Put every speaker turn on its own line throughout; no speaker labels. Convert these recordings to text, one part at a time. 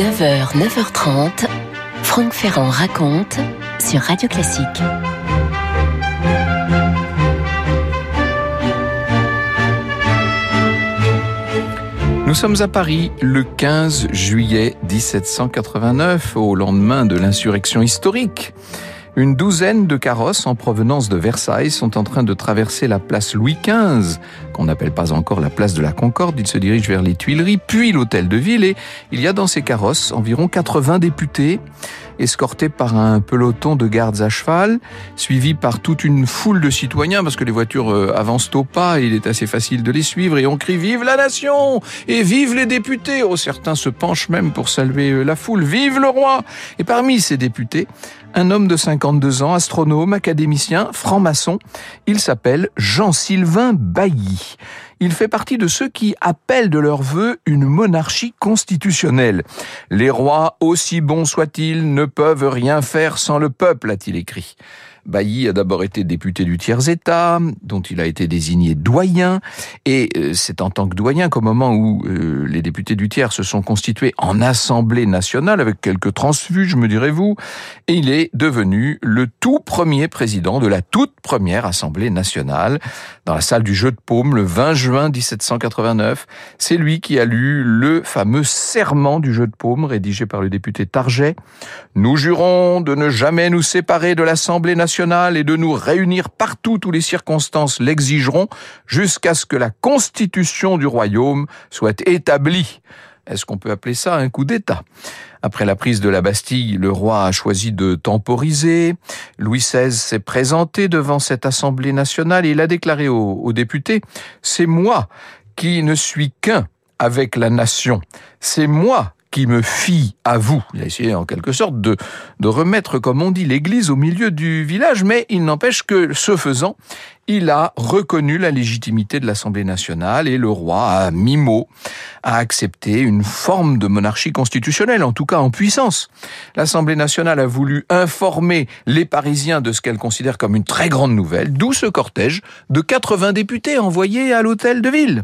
9h, 9h30, Franck Ferrand raconte sur Radio Classique.
Nous sommes à Paris le 15 juillet 1789, au lendemain de l'insurrection historique. Une douzaine de carrosses en provenance de Versailles sont en train de traverser la place Louis XV, qu'on n'appelle pas encore la place de la Concorde. Ils se dirigent vers les Tuileries, puis l'Hôtel de Ville, et il y a dans ces carrosses environ 80 députés, escortés par un peloton de gardes à cheval, suivis par toute une foule de citoyens, parce que les voitures avancent au pas, et il est assez facile de les suivre, et on crie « Vive la nation !» et « Vive les députés !» Oh, certains se penchent même pour saluer la foule « Vive le roi !» Et parmi ces députés, un homme de 52 ans, astronome, académicien, franc-maçon, il s'appelle Jean-Sylvain Bailly. Il fait partie de ceux qui appellent de leur vœu une monarchie constitutionnelle. « Les rois, aussi bons soient-ils, ne peuvent rien faire sans le peuple », a-t-il écrit. Bailly a d'abord été député du tiers-État, dont il a été désigné doyen, et c'est en tant que doyen qu'au moment où les députés du tiers se sont constitués en Assemblée nationale, avec quelques transfuges, me direz-vous, et il est devenu le tout premier président de la toute première Assemblée nationale, dans la salle du Jeu de Paume, le 20 juin 1789. C'est lui qui a lu le fameux serment du Jeu de Paume, rédigé par le député Target. « Nous jurons de ne jamais nous séparer de l'Assemblée nationale et de nous réunir partout où les circonstances l'exigeront, jusqu'à ce que la constitution du royaume soit établie. » Est-ce qu'on peut appeler ça un coup d'État ? Après la prise de la Bastille, le roi a choisi de temporiser. Louis XVI s'est présenté devant cette Assemblée nationale et il a déclaré aux députés « C'est moi qui ne suis qu'un avec la nation. C'est moi qui me fie à vous. » Il a essayé en quelque sorte de remettre, comme on dit, l'église au milieu du village, mais il n'empêche que, ce faisant, il a reconnu la légitimité de l'Assemblée nationale et le roi, à mi-mot, a accepté une forme de monarchie constitutionnelle, en tout cas en puissance. L'Assemblée nationale a voulu informer les Parisiens de ce qu'elle considère comme une très grande nouvelle, d'où ce cortège de 80 députés envoyés à l'Hôtel de Ville.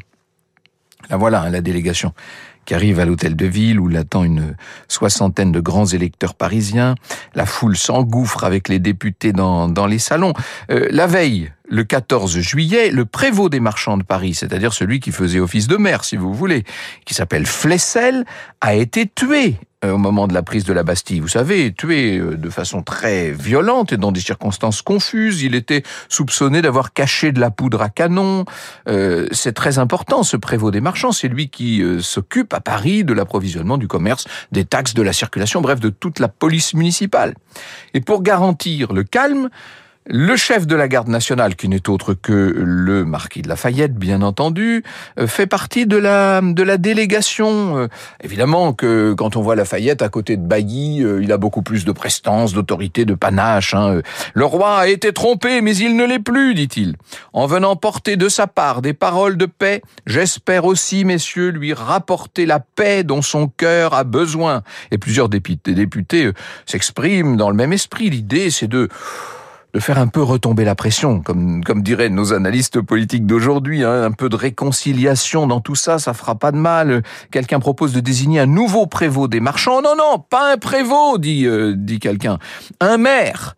Là voilà, la délégation qui arrive à l'Hôtel de Ville où l'attend une soixantaine de grands électeurs parisiens. La foule s'engouffre avec les députés dans les salons. La veille, le 14 juillet, le prévôt des marchands de Paris, c'est-à-dire celui qui faisait office de maire, si vous voulez, qui s'appelle Flessel, a été tué au moment de la prise de la Bastille. Vous savez, tué de façon très violente et dans des circonstances confuses. Il était soupçonné d'avoir caché de la poudre à canon. C'est très important, ce prévôt des marchands. C'est lui qui s'occupe à Paris de l'approvisionnement du commerce, des taxes, de la circulation, bref, de toute la police municipale. Et pour garantir le calme, le chef de la garde nationale, qui n'est autre que le marquis de Lafayette, bien entendu, fait partie de la délégation. Évidemment que quand on voit Lafayette à côté de Bailly, il a beaucoup plus de prestance, d'autorité, de panache. Le roi a été trompé, mais il ne l'est plus, dit-il. En venant porter de sa part des paroles de paix, j'espère aussi, messieurs, lui rapporter la paix dont son cœur a besoin. Et plusieurs députés s'expriment dans le même esprit. L'idée, c'est de faire un peu retomber la pression, comme diraient nos analystes politiques d'aujourd'hui, un peu de réconciliation dans tout ça, ça fera pas de mal. Quelqu'un propose de désigner un nouveau prévôt des marchands. Non, pas un prévôt, dit quelqu'un. Un maire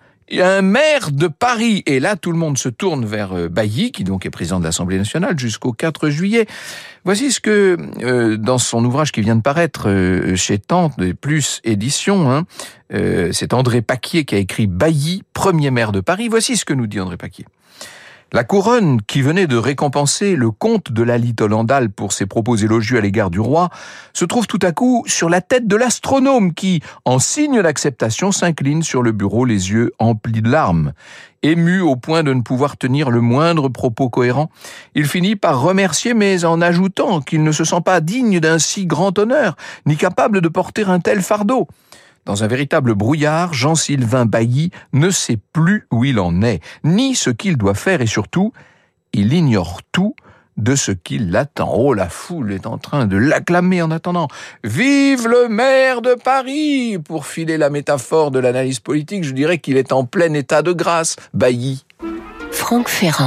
de Paris. Et là, tout le monde se tourne vers Bailly, qui donc est président de l'Assemblée nationale jusqu'au 4 juillet. Voici ce que, dans son ouvrage qui vient de paraître chez Tente, Plus Édition, c'est André Paquier qui a écrit Bailly, premier maire de Paris. Voici ce que nous dit André Paquier. La couronne, qui venait de récompenser le comte de Lally Tollendal pour ses propos élogieux à l'égard du roi, se trouve tout à coup sur la tête de l'astronome qui, en signe d'acceptation, s'incline sur le bureau, les yeux emplis de larmes. Ému au point de ne pouvoir tenir le moindre propos cohérent, il finit par remercier, mais en ajoutant qu'il ne se sent pas digne d'un si grand honneur, ni capable de porter un tel fardeau. Dans un véritable brouillard, Jean-Sylvain Bailly ne sait plus où il en est, ni ce qu'il doit faire, et surtout, il ignore tout de ce qui l'attend. Oh, la foule est en train de l'acclamer en attendant. « Vive le maire de Paris !» Pour filer la métaphore de l'analyse politique, je dirais qu'il est en plein état de grâce, Bailly.
Franck Ferrand,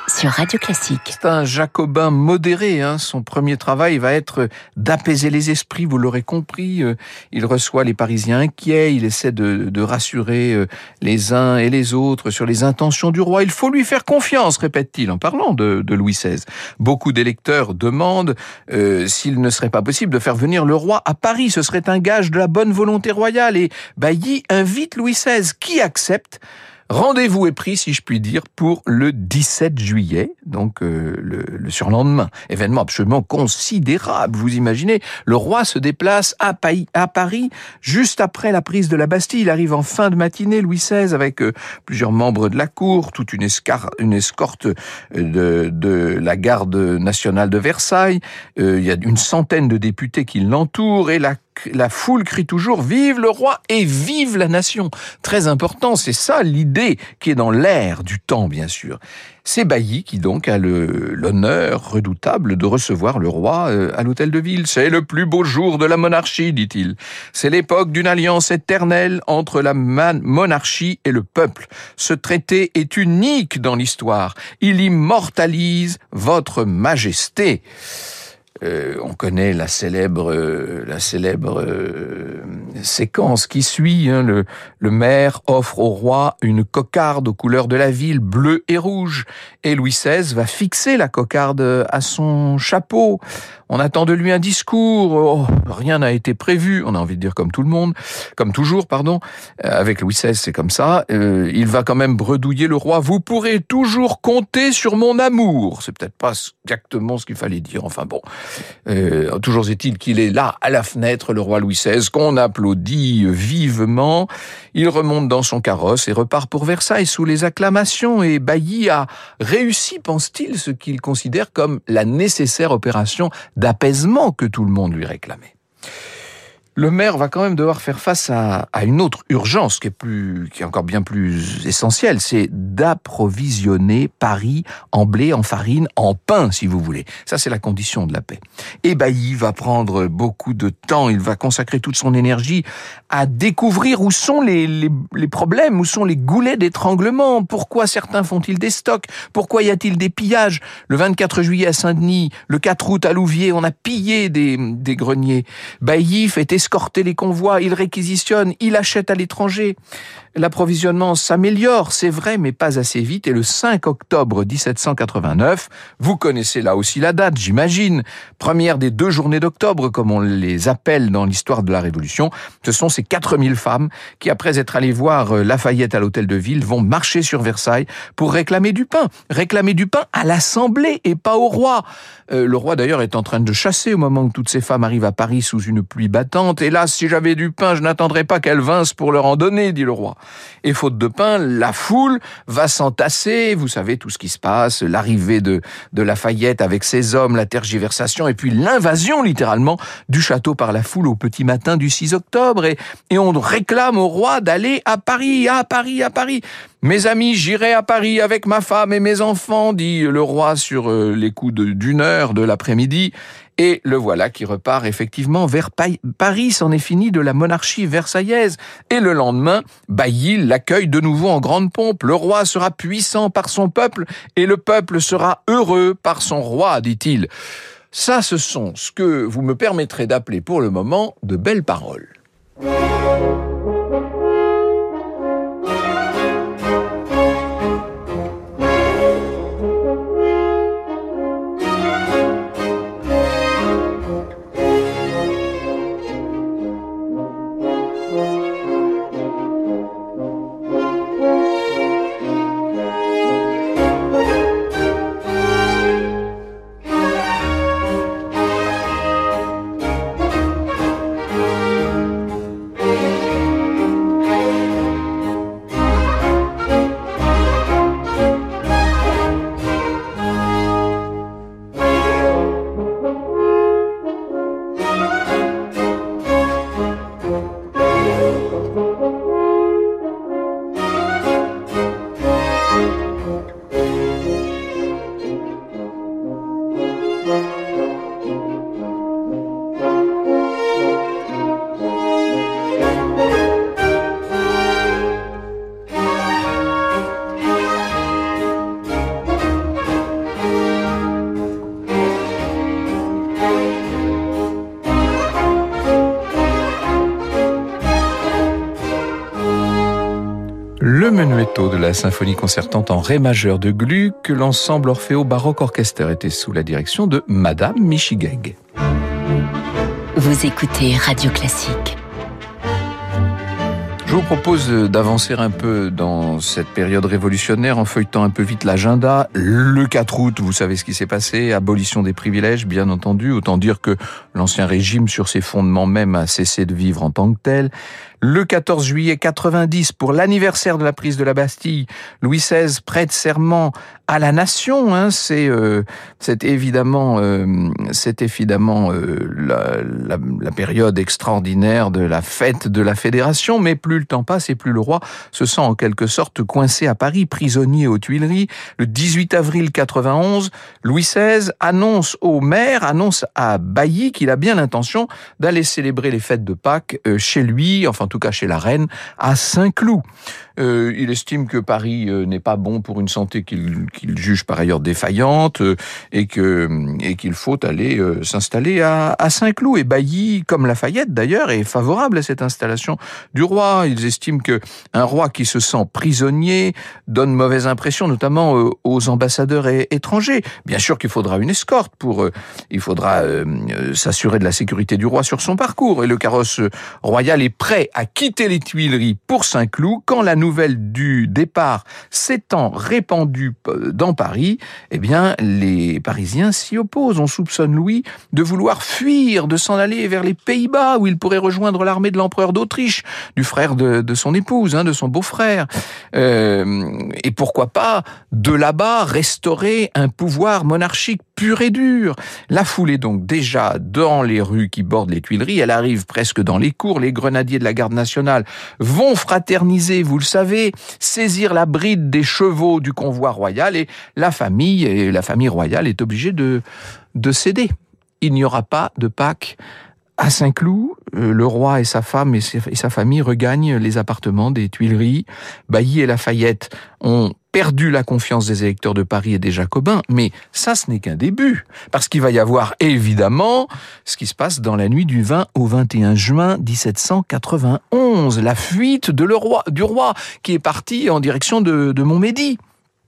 sur Radio Classique.
C'est un jacobin modéré. Son premier travail va être d'apaiser les esprits, vous l'aurez compris. Il reçoit les Parisiens inquiets, il essaie de rassurer les uns et les autres sur les intentions du roi. Il faut lui faire confiance, répète-t-il en parlant de Louis XVI. Beaucoup d'électeurs demandent s'il ne serait pas possible de faire venir le roi à Paris. Ce serait un gage de la bonne volonté royale. Et Bailly invite Louis XVI, qui accepte. Rendez-vous est pris, si je puis dire, pour le 17 juillet, donc le surlendemain. Événement absolument considérable, vous imaginez. Le roi se déplace à Paris juste après la prise de la Bastille. Il arrive en fin de matinée, Louis XVI, avec plusieurs membres de la cour, toute une escorte de la garde nationale de Versailles. Il y a une centaine de députés qui l'entourent et la foule crie toujours « Vive le roi et vive la nation !» Très important, c'est ça l'idée qui est dans l'air du temps, bien sûr. C'est Bailly qui donc a l'honneur redoutable de recevoir le roi à l'hôtel de ville. « C'est le plus beau jour de la monarchie, dit-il. C'est l'époque d'une alliance éternelle entre la monarchie et le peuple. Ce traité est unique dans l'histoire. Il immortalise votre majesté. » On connaît la célèbre séquence qui suit. Le maire offre au roi une cocarde aux couleurs de la ville, bleu et rouge. Et Louis XVI va fixer la cocarde à son chapeau. On attend de lui un discours. Rien n'a été prévu. On a envie de dire comme tout le monde, comme toujours, pardon. Avec Louis XVI, c'est comme ça. Il va quand même bredouiller le roi. Vous pourrez toujours compter sur mon amour. C'est peut-être pas exactement ce qu'il fallait dire. Enfin bon. Toujours est-il qu'il est là, à la fenêtre, le roi Louis XVI, qu'on applaudit vivement. Il remonte dans son carrosse et repart pour Versailles sous les acclamations. Et Bailly a réussi, pense-t-il, ce qu'il considère comme la nécessaire opération d'apaisement que tout le monde lui réclamait. Le maire va quand même devoir faire face à une autre urgence qui est encore bien plus essentielle, c'est d'approvisionner Paris en blé, en farine, en pain, si vous voulez. Ça, c'est la condition de la paix. Et Bailly va prendre beaucoup de temps, il va consacrer toute son énergie à découvrir où sont les problèmes, où sont les goulets d'étranglement, pourquoi certains font-ils des stocks, pourquoi y a-t-il des pillages. Le 24 juillet à Saint-Denis, le 4 août à Louviers, on a pillé des greniers. Bailly fait escorter les convois, il réquisitionne, il achète à l'étranger. L'approvisionnement s'améliore, c'est vrai, mais pas assez vite. Et le 5 octobre 1789, vous connaissez là aussi la date, j'imagine, première des 2 journées d'octobre, comme on les appelle dans l'histoire de la Révolution, ce sont ces 4000 femmes qui, après être allées voir Lafayette à l'hôtel de ville, vont marcher sur Versailles pour réclamer du pain à l'Assemblée et pas au roi. Le roi d'ailleurs est en train de chasser au moment où toutes ces femmes arrivent à Paris sous une pluie battante. Hélas, si j'avais du pain, je n'attendrais pas qu'elles vinssent pour leur en donner, dit le roi. Et faute de pain, la foule va s'entasser, vous savez tout ce qui se passe, l'arrivée de Lafayette avec ses hommes, la tergiversation et puis l'invasion littéralement du château par la foule au petit matin du 6 octobre et on réclame au roi d'aller à Paris. Mes amis, j'irai à Paris avec ma femme et mes enfants, dit le roi sur les coups d'une heure de l'après-midi. Et le voilà qui repart effectivement vers Paris, c'en est fini de la monarchie versaillaise. Et le lendemain, Bailly l'accueille de nouveau en grande pompe. Le roi sera puissant par son peuple et le peuple sera heureux par son roi, dit-il. Ça, ce sont ce que vous me permettrez d'appeler pour le moment de belles paroles. symphonie concertante en ré majeur de Gluck, l'ensemble Orfeo Baroque Orchester était sous la direction de Madame Michigeg.
Vous écoutez Radio Classique.
Je vous propose d'avancer un peu dans cette période révolutionnaire en feuilletant un peu vite l'agenda. Le 4 août, vous savez ce qui s'est passé, abolition des privilèges, bien entendu. Autant dire que l'ancien régime, sur ses fondements même, a cessé de vivre en tant que tel. Le 14 juillet 90, pour l'anniversaire de la prise de la Bastille, Louis XVI prête serment à la nation. C'est évidemment la période extraordinaire de la fête de la Fédération. Mais plus le temps passe et plus le roi se sent en quelque sorte coincé à Paris, prisonnier aux Tuileries. Le 18 avril 91, Louis XVI annonce au maire, annonce à Bailly qu'il a bien l'intention d'aller célébrer les fêtes de Pâques chez lui, enfin en tout cas chez la reine, à Saint-Cloud. Il estime que Paris n'est pas bon pour une santé qu'il juge par ailleurs défaillante et qu'il faut aller s'installer à Saint-Cloud. Et Bailly, comme Lafayette d'ailleurs, est favorable à cette installation du roi. Ils estiment que un roi qui se sent prisonnier donne mauvaise impression, notamment aux ambassadeurs étrangers. Bien sûr qu'il faudra une escorte il faudra s'assurer de la sécurité du roi sur son parcours. Et le carrosse royal est prêt à quitter les Tuileries pour Saint-Cloud quand la nouvelle du départ s'étant répandue dans Paris, eh bien, les Parisiens s'y opposent. On soupçonne Louis de vouloir fuir, de s'en aller vers les Pays-Bas, où il pourrait rejoindre l'armée de l'empereur d'Autriche, du frère de son épouse, de son beau-frère. Et pourquoi pas, de là-bas, restaurer un pouvoir monarchique pur et dur. La foule est donc déjà dans les rues qui bordent les Tuileries, elle arrive presque dans les cours, les grenadiers de la garde nationale vont fraterniser, vous le savez, saisir la bride des chevaux du convoi royal et la famille royale est obligée de céder. Il n'y aura pas de Pâques à Saint-Cloud. Le roi et sa femme et sa famille regagnent les appartements des Tuileries. Bailly et Lafayette ont perdu la confiance des électeurs de Paris et des Jacobins, mais ça, ce n'est qu'un début, parce qu'il va y avoir évidemment ce qui se passe dans la nuit du 20 au 21 juin 1791, la fuite du roi qui est parti en direction de Montmédy.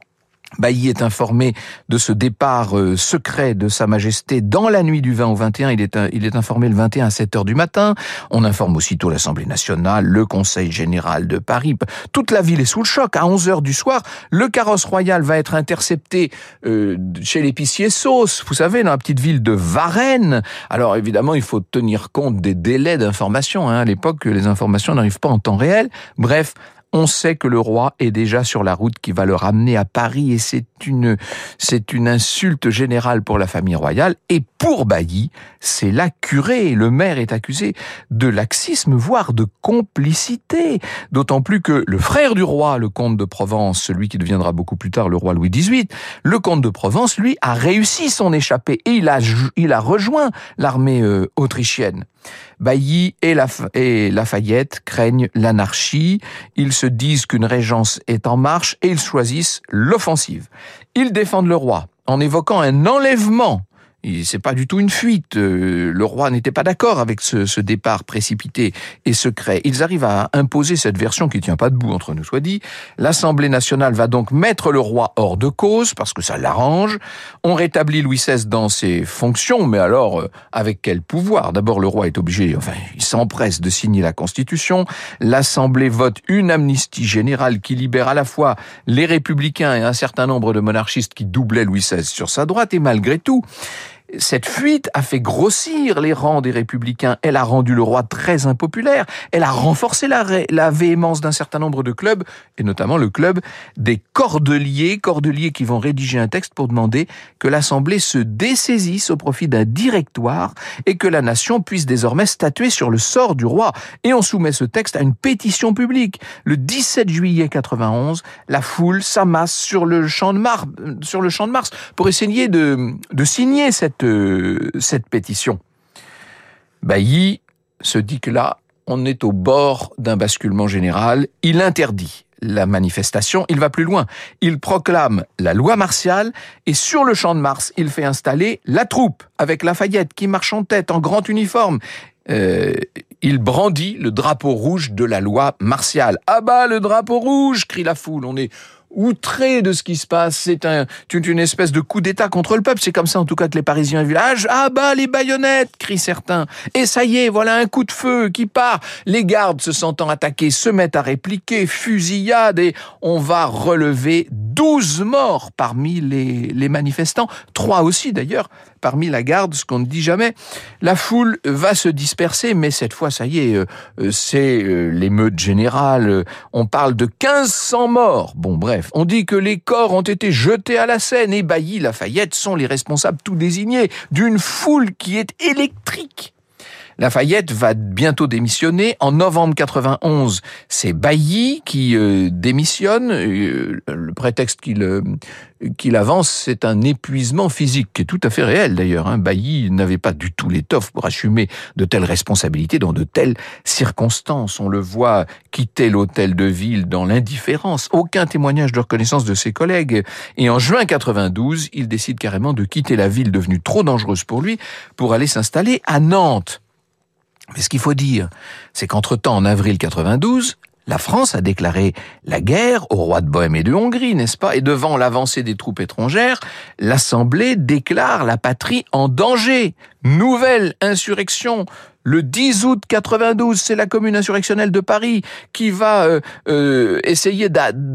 Bailly est informé de ce départ secret de Sa Majesté dans la nuit du 20 au 21. Il est informé le 21 à 7h du matin. On informe aussitôt l'Assemblée nationale, le Conseil général de Paris. Toute la ville est sous le choc. À 11h du soir, le carrosse royal va être intercepté chez l'épicier Sauce, vous savez, dans la petite ville de Varennes. Alors évidemment, il faut tenir compte des délais d'information. À l'époque, les informations n'arrivent pas en temps réel. Bref, on sait que le roi est déjà sur la route qui va le ramener à Paris et c'est une insulte générale pour la famille royale. Et pour Bailly, c'est la curée. Le maire est accusé de laxisme, voire de complicité. D'autant plus que le frère du roi, le comte de Provence, celui qui deviendra beaucoup plus tard le roi Louis XVIII, le comte de Provence, lui, a réussi son échappée et il a rejoint l'armée autrichienne. Bailly et Lafayette craignent l'anarchie, ils se disent qu'une régence est en marche et ils choisissent l'offensive. Ils défendent le roi en évoquant un enlèvement. C'est pas du tout une fuite. Le roi n'était pas d'accord avec ce départ précipité et secret. Ils arrivent à imposer cette version qui tient pas debout, entre nous soit dit. L'Assemblée nationale va donc mettre le roi hors de cause parce que ça l'arrange. On rétablit Louis XVI dans ses fonctions, mais alors avec quel pouvoir? D'abord, le roi est obligé, il s'empresse de signer la Constitution. L'Assemblée vote une amnistie générale qui libère à la fois les républicains et un certain nombre de monarchistes qui doublaient Louis XVI sur sa droite. Et malgré tout, cette fuite a fait grossir les rangs des républicains. Elle a rendu le roi très impopulaire. Elle a renforcé la véhémence d'un certain nombre de clubs, et notamment le club des cordeliers qui vont rédiger un texte pour demander que l'Assemblée se dessaisisse au profit d'un directoire et que la nation puisse désormais statuer sur le sort du roi. Et on soumet ce texte à une pétition publique. Le 17 juillet 91, la foule s'amasse sur le champ de Mars pour essayer de signer cette pétition. Bailly se dit que là, on est au bord d'un basculement général. Il interdit la manifestation, il va plus loin. Il proclame la loi martiale et sur le champ de Mars, il fait installer la troupe avec Lafayette qui marche en tête en grand uniforme. Il brandit le drapeau rouge de la loi martiale. « Ah bah, le drapeau rouge !» crie la foule. outrés de ce qui se passe. C'est une espèce de coup d'État contre le peuple. C'est comme ça en tout cas que les Parisiens vivent. Ah bah les baïonnettes, crient certains. Et ça y est, voilà un coup de feu qui part. Les gardes, se sentant attaqués, se mettent à répliquer, fusillade, et on va relever 12 morts parmi les manifestants. 3 aussi d'ailleurs parmi la garde, ce qu'on ne dit jamais. La foule va se disperser, mais cette fois, ça y est, c'est l'émeute générale. On parle de 1500 morts. Bon, bref, on dit que les corps ont été jetés à la Seine et Bailly, Lafayette sont les responsables tout désignés d'une foule qui est électrique. Lafayette va bientôt démissionner. En novembre 91, c'est Bailly qui démissionne. Le prétexte qu'il avance, c'est un épuisement physique, qui est tout à fait réel d'ailleurs. Bailly n'avait pas du tout l'étoffe pour assumer de telles responsabilités dans de telles circonstances. On le voit quitter l'hôtel de ville dans l'indifférence. Aucun témoignage de reconnaissance de ses collègues. Et en juin 92, il décide carrément de quitter la ville devenue trop dangereuse pour lui pour aller s'installer à Nantes. Mais ce qu'il faut dire, c'est qu'entre-temps, en avril 92, la France a déclaré la guerre au roi de Bohême et de Hongrie, n'est-ce pas? Et devant l'avancée des troupes étrangères, l'Assemblée déclare la patrie en danger. Nouvelle insurrection. Le 10 août 92, c'est la commune insurrectionnelle de Paris qui va essayer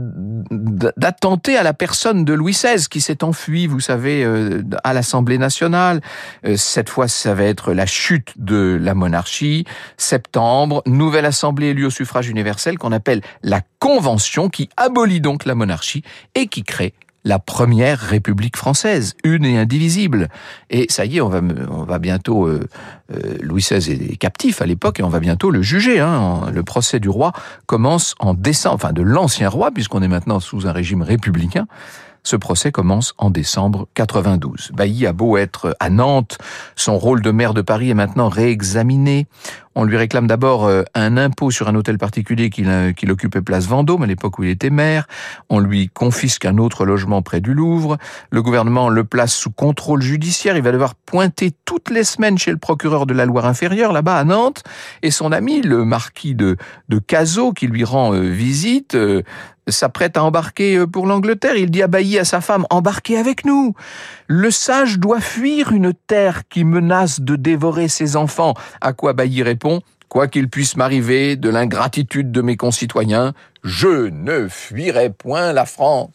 d'attenter à la personne de Louis XVI qui s'est enfui, vous savez, à l'Assemblée nationale. Cette fois, ça va être la chute de la monarchie. Septembre, nouvelle assemblée élue au suffrage universel qu'on appelle la Convention, qui abolit donc la monarchie et qui crée la première République française, une et indivisible. Et ça y est, on va bientôt... Louis XVI est captif à l'époque et on va bientôt le juger. Le procès du roi commence en décembre, enfin de l'ancien roi, puisqu'on est maintenant sous un régime républicain. Ce procès commence en décembre 92. Bailly a beau être à Nantes, son rôle de maire de Paris est maintenant réexaminé. On lui réclame d'abord un impôt sur un hôtel particulier qu'il occupait place Vendôme, à l'époque où il était maire. On lui confisque un autre logement près du Louvre. Le gouvernement le place sous contrôle judiciaire. Il va devoir pointer toutes les semaines chez le procureur de la Loire-Inférieure, là-bas à Nantes. Et son ami, le marquis de Cazaux, qui lui rend visite, s'apprête à embarquer pour l'Angleterre. Il dit à Bailly, à sa femme, « Embarquez avec nous ! Le sage doit fuir une terre qui menace de dévorer ses enfants. » À quoi Bailly répond, « Quoi qu'il puisse m'arriver de l'ingratitude de mes concitoyens, je ne fuirai point la France. »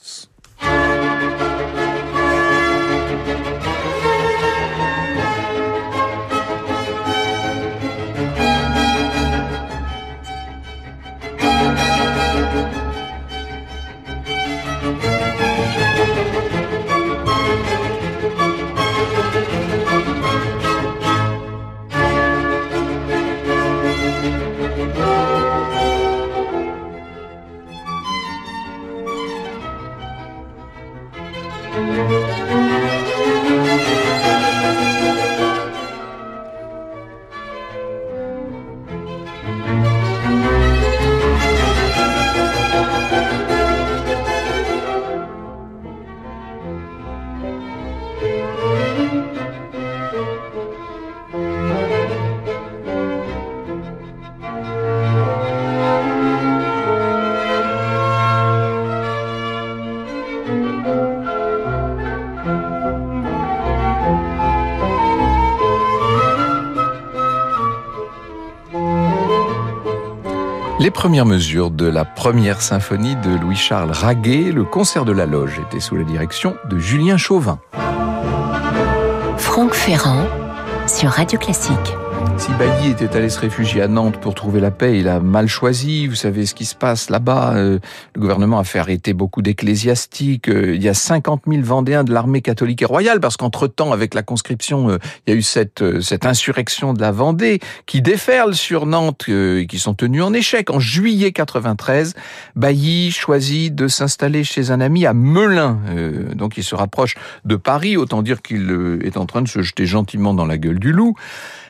Les premières mesures de la première symphonie de Louis-Charles Raguet, le concert de la Loge, était sous la direction de Julien Chauvin.
Franck Ferrand sur Radio Classique.
Si Bailly était allé se réfugier à Nantes pour trouver la paix, il a mal choisi. Vous savez ce qui se passe là-bas. Le gouvernement a fait arrêter beaucoup d'ecclésiastiques. Il y a 50 000 Vendéens de l'armée catholique et royale, parce qu'entre-temps, avec la conscription, il y a eu cette insurrection de la Vendée qui déferle sur Nantes, qui sont tenus en échec. En juillet 93, Bailly choisit de s'installer chez un ami à Melun. Donc il se rapproche de Paris, autant dire qu'il est en train de se jeter gentiment dans la gueule du loup.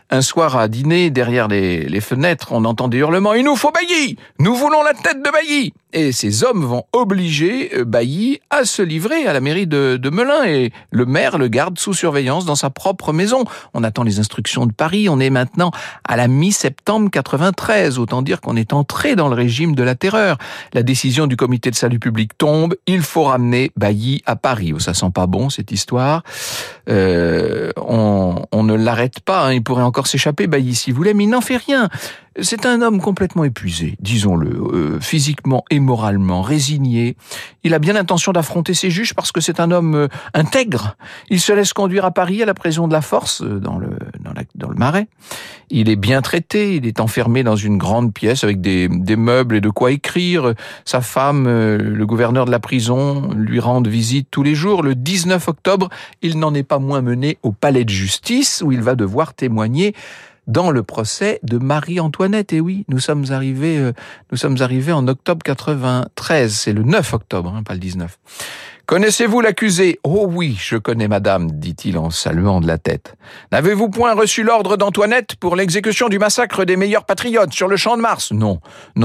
Un soir à dîner, derrière les fenêtres, on entend des hurlements « Il nous faut Bailly! Nous voulons la tête de Bailly !» Et ces hommes vont obliger Bailly à se livrer à la mairie de Melun, et le maire le garde sous surveillance dans sa propre maison. On attend les instructions de Paris, on est maintenant à la mi-septembre 93, autant dire qu'on est entré dans le régime de la terreur. La décision du comité de salut public tombe, il faut ramener Bailly à Paris. Ça sent pas bon cette histoire. On ne l'arrête pas, il pourrait encore s'échapper Bailly s'il voulait, mais il n'en fait rien. C'est un homme complètement épuisé, disons-le, physiquement et moralement, résigné. Il a bien l'intention d'affronter ses juges parce que c'est un homme intègre. Il se laisse conduire à Paris à la prison de la Force, dans le Marais. Il est bien traité, il est enfermé dans une grande pièce avec des meubles et de quoi écrire. Sa femme, le gouverneur de la prison, lui rendent visite tous les jours. Le 19 octobre, il n'en est pas moins mené au palais de justice où il va devoir témoigner dans le procès de Marie-Antoinette. Et oui, nous sommes arrivés en octobre 93. C'est le 9 octobre, pas le 19. Connaissez-vous l'accusé ? Oh oui, je connais madame, dit-il en saluant de la tête. N'avez-vous point reçu l'ordre d'Antoinette pour l'exécution du massacre des meilleurs patriotes sur le Champ de Mars ? Non.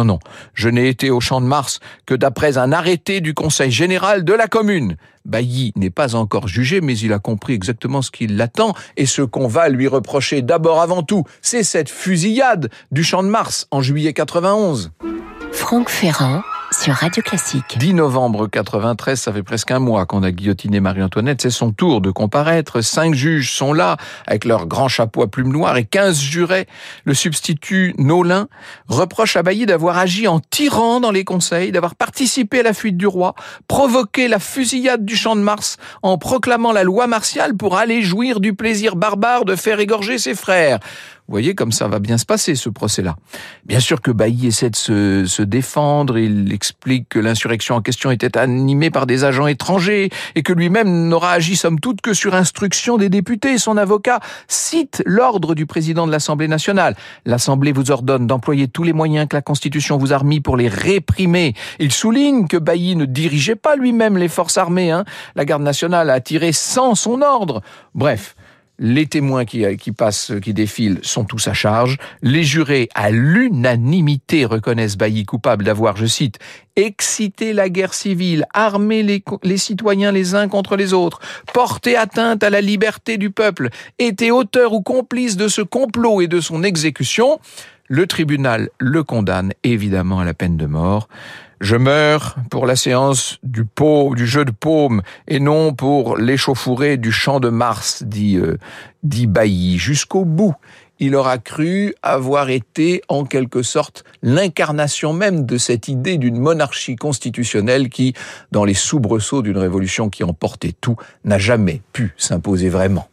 Je n'ai été au Champ de Mars que d'après un arrêté du Conseil général de la commune. Bailly n'est pas encore jugé, mais il a compris exactement ce qui l'attend et ce qu'on va lui reprocher d'abord avant tout, c'est cette fusillade du Champ de Mars en juillet 91.
Franck Ferrand sur Radio Classique.
10 novembre 93, ça fait presque un mois qu'on a guillotiné Marie-Antoinette. C'est son tour de comparaître. 5 juges sont là, avec leurs grands chapeaux à plumes noires, et 15 jurés. Le substitut Nolin reproche à Bailly d'avoir agi en tyran dans les conseils, d'avoir participé à la fuite du roi, provoqué la fusillade du Champ de Mars en proclamant la loi martiale pour aller jouir du plaisir barbare de faire égorger ses frères. Vous voyez comme ça va bien se passer, ce procès-là. Bien sûr que Bailly essaie de se défendre, il explique que l'insurrection en question était animée par des agents étrangers et que lui-même n'aura agi somme toute que sur instruction des députés. Son avocat cite l'ordre du président de l'Assemblée nationale. L'Assemblée vous ordonne d'employer tous les moyens que la Constitution vous a remis pour les réprimer. Il souligne que Bailly ne dirigeait pas lui-même les forces armées. La garde nationale a tiré sans son ordre. Bref. Les témoins qui défilent sont tous à charge. Les jurés, à l'unanimité, reconnaissent Bailly coupable d'avoir, je cite, excité la guerre civile, armé les citoyens les uns contre les autres, porté atteinte à la liberté du peuple, été auteur ou complice de ce complot et de son exécution. Le tribunal le condamne évidemment à la peine de mort. Je meurs pour la séance du jeu de paume et non pour l'échauffourée du Champ de Mars, dit Bailly. Jusqu'au bout, il aura cru avoir été en quelque sorte l'incarnation même de cette idée d'une monarchie constitutionnelle qui, dans les soubresauts d'une révolution qui emportait tout, n'a jamais pu s'imposer vraiment.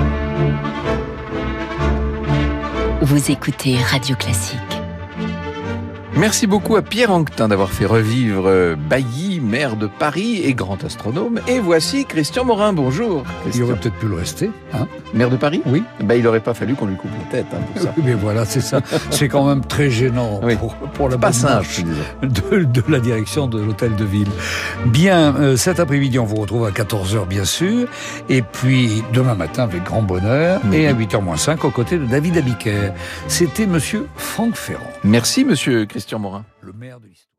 Vous écoutez Radio Classique.
Merci beaucoup à Pierre Anquetin d'avoir fait revivre Bailly, maire de Paris et grand astronome. Et voici Christian Morin, bonjour. Christian.
Il aurait peut-être pu le rester.
Maire de Paris ?
Oui.
Il n'aurait pas fallu qu'on lui coupe la tête pour ça.
Mais voilà, c'est ça. C'est quand même très gênant pour la bonne marche de la direction de l'hôtel de ville. Bien, cet après-midi, on vous retrouve à 14h, bien sûr. Et puis, demain matin, avec grand bonheur. Et à 8h-5, aux côtés de David Abiker. C'était monsieur Franck Ferrand.
Merci, monsieur Christian Morin.
Le maire de l'histoire.